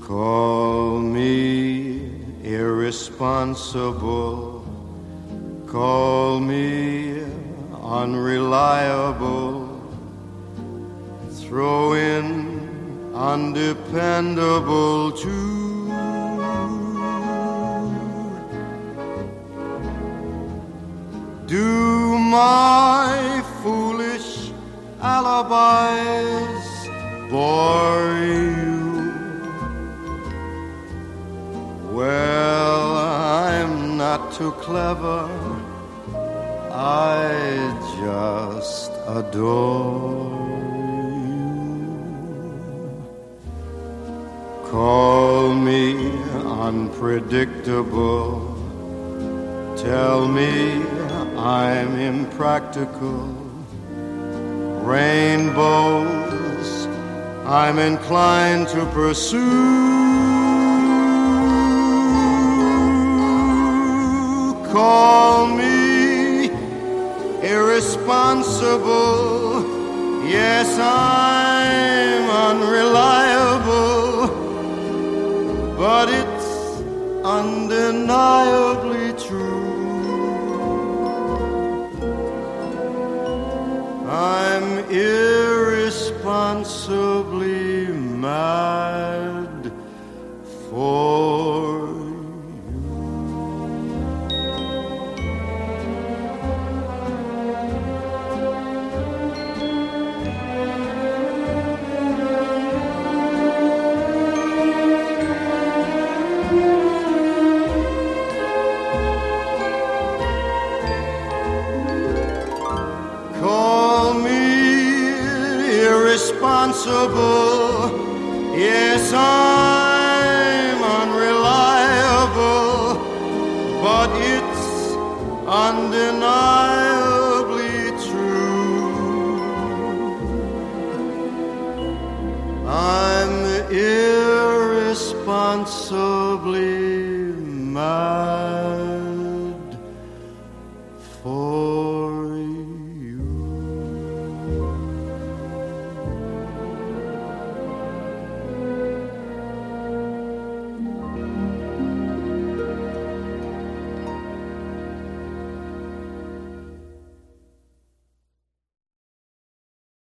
Call me irresponsible, call me unreliable, throw in undependable too. Do my foolish alibis bore you? Well, I'm not too clever, I just adore you. Call me unpredictable, tell me I'm impractical. Rainbows I'm inclined to pursue. Call me irresponsible, yes, I'm unreliable, but it's undeniably true. I'm irresponsibly mad for you. Call me irresponsible, yes, I'm unreliable, but it's undeniably true. I'm irresponsibly mad.